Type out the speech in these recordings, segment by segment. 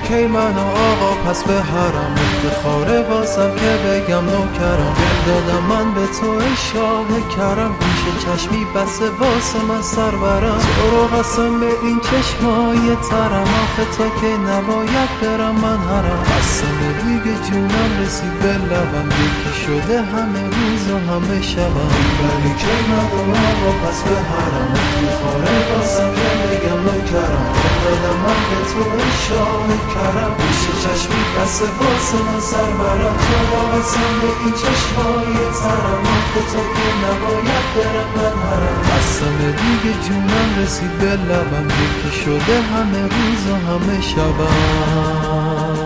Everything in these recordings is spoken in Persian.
کی منو آقا پس به حرم، افتخاره واسم که بگم نوکرم. دل دادم من به تو ای شاه کرم، پیش چشمی بسه واسه من سرورم. تو رو قسم به این چشمای ترم، آخه تا که نباید برم من حرم. قسم دیگه جونم رسید به لبم، یکی شده همه روز و همه شبم. ولی که منو آقا پس به حرم، افتخاره واسم که بگم نوکرم. دل دادم من به تو ای شاه کرم، پیش چشمی بسه واسه من سرورم. تو رو قسم به این چشمای ترم، آخه تا که نباید برم من حرم. قسم دیگه جونم رسید به لبم، یکی شده همه روز و همه شبم.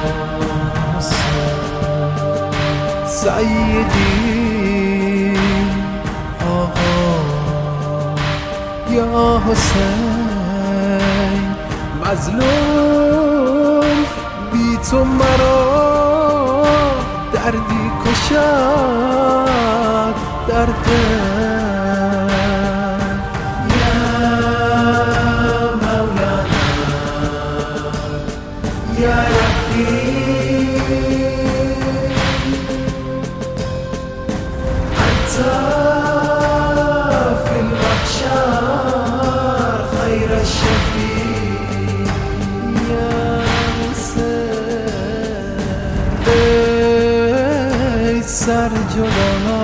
سیدی آها یا حسین، مظلوم بی تو مرا دردی کشد درد. یا مولانا یا رفیق، انت فی المحشر خیر الشفیع. یا حسین ای سر جدا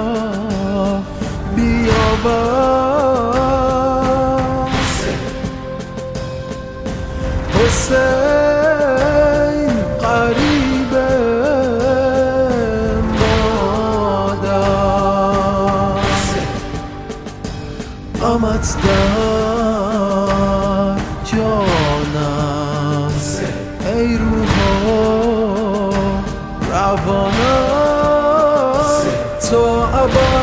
بیابان، حسین قریب مادر، غمت در جانم ای روح و روانم. تو عبا